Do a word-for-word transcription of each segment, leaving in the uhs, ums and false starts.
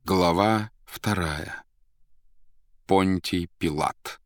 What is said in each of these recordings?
Глава вторая. Понтий Пилат.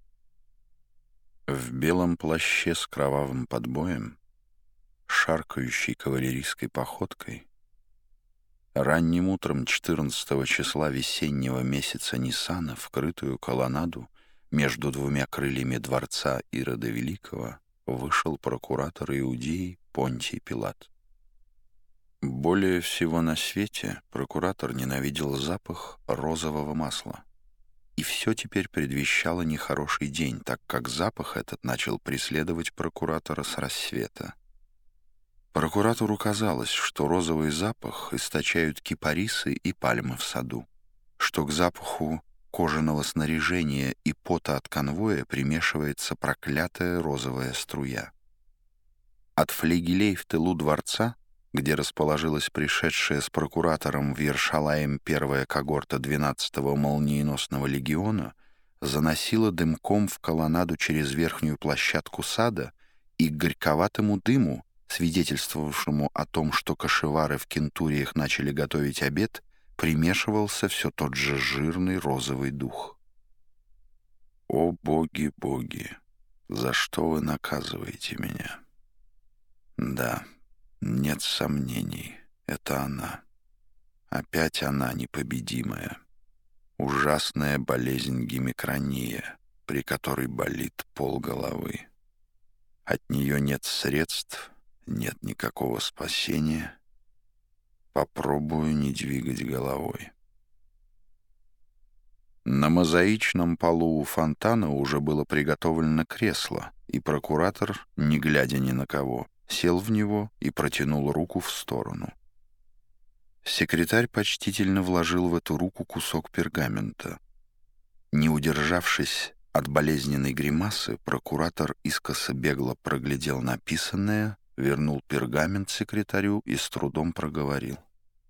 В белом плаще с кровавым подбоем, шаркающей кавалерийской походкой, ранним утром четырнадцатого числа весеннего месяца Ниссана в крытую колоннаду между двумя крыльями дворца Ирода Великого вышел прокуратор Иудеи Понтий Пилат. Более всего на свете прокуратор ненавидел запах розового масла. И все теперь предвещало нехороший день, так как запах этот начал преследовать прокуратора с рассвета. Прокуратору казалось, что розовый запах источают кипарисы и пальмы в саду, что к запаху кожаного снаряжения и пота от конвоя примешивается проклятая розовая струя. От флигелей в тылу дворца, где расположилась пришедшая с прокуратором в Иерушалаим первая когорта двенадцатого молниеносного легиона, заносила дымком в колоннаду через верхнюю площадку сада, и к горьковатому дыму, свидетельствовавшему о том, что кошевары в кентуриях начали готовить обед, примешивался все тот же жирный розовый дух. «О боги, боги, за что вы наказываете меня?» «Да». Нет сомнений, это она. Опять она непобедимая. Ужасная болезнь гемикрония, при которой болит полголовы. От нее нет средств, нет никакого спасения. Попробую не двигать головой. На мозаичном полу у фонтана уже было приготовлено кресло, и прокуратор, не глядя ни на кого, сел в него и протянул руку в сторону. Секретарь почтительно вложил в эту руку кусок пергамента. Не удержавшись от болезненной гримасы, прокуратор искоса бегло проглядел написанное, вернул пергамент секретарю и с трудом проговорил.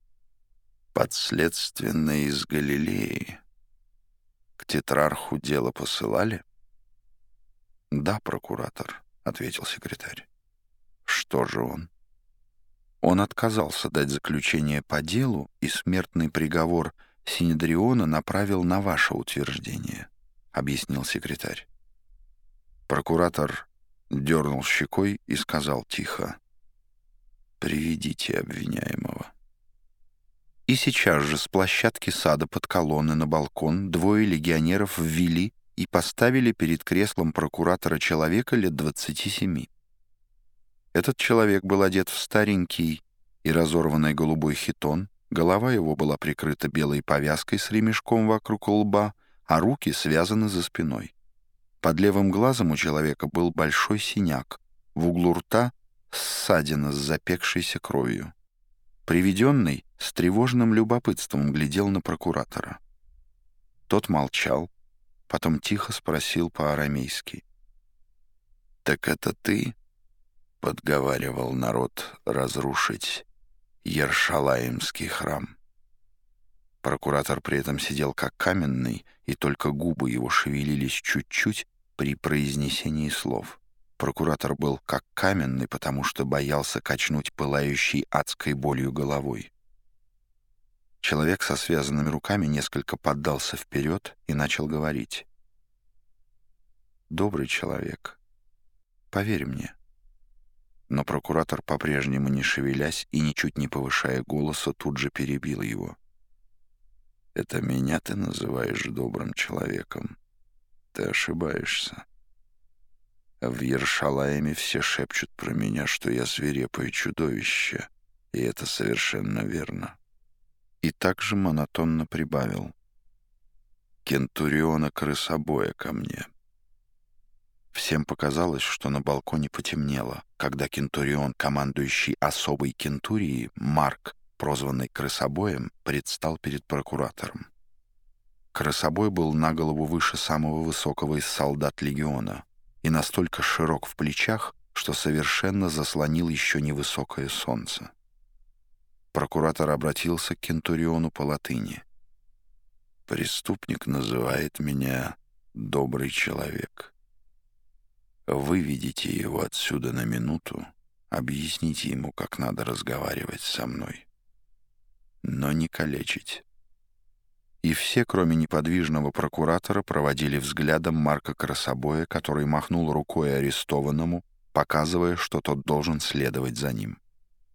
«Подследственные из Галилеи. К тетрарху дело посылали?» «Да, прокуратор», — ответил секретарь. «Что же он?» «Он отказался дать заключение по делу, и смертный приговор Синедриона направил на ваше утверждение», — объяснил секретарь. Прокуратор дернул щекой и сказал тихо: «Приведите обвиняемого». И сейчас же с площадки сада под колонны на балкон двое легионеров ввели и поставили перед креслом прокуратора человека лет двадцати семи. Этот человек был одет в старенький и разорванный голубой хитон, голова его была прикрыта белой повязкой с ремешком вокруг лба, а руки связаны за спиной. Под левым глазом у человека был большой синяк, в углу рта — ссадина с запекшейся кровью. Приведенный с тревожным любопытством глядел на прокуратора. Тот молчал, потом тихо спросил по-арамейски: «Так это ты подговаривал народ разрушить Иерушалаимский храм?» Прокуратор при этом сидел как каменный, и только губы его шевелились чуть-чуть при произнесении слов. Прокуратор был как каменный, потому что боялся качнуть пылающей адской болью головой. Человек со связанными руками несколько поддался вперед и начал говорить. «Добрый человек, поверь мне». Но прокуратор, по-прежнему не шевелясь и ничуть не повышая голоса, тут же перебил его. «Это меня ты называешь добрым человеком? Ты ошибаешься. В Иерушалаиме все шепчут про меня, что я свирепое чудовище, и это совершенно верно». И также монотонно прибавил: «Кентуриона крысобоя ко мне». Всем показалось, что на балконе потемнело, когда кентурион, командующий особой кентурией, Марк, прозванный крысобоем, предстал перед прокуратором. Крысобой был на голову выше самого высокого из солдат легиона и настолько широк в плечах, что совершенно заслонил еще невысокое солнце. Прокуратор обратился к кентуриону по латыни. «Преступник называет меня добрый человек. Выведите его отсюда на минуту, объясните ему, как надо разговаривать со мной. Но не калечить. И все, кроме неподвижного прокуратора, проводили взглядом Марка Красобоя, который махнул рукой арестованному, показывая, что тот должен следовать за ним.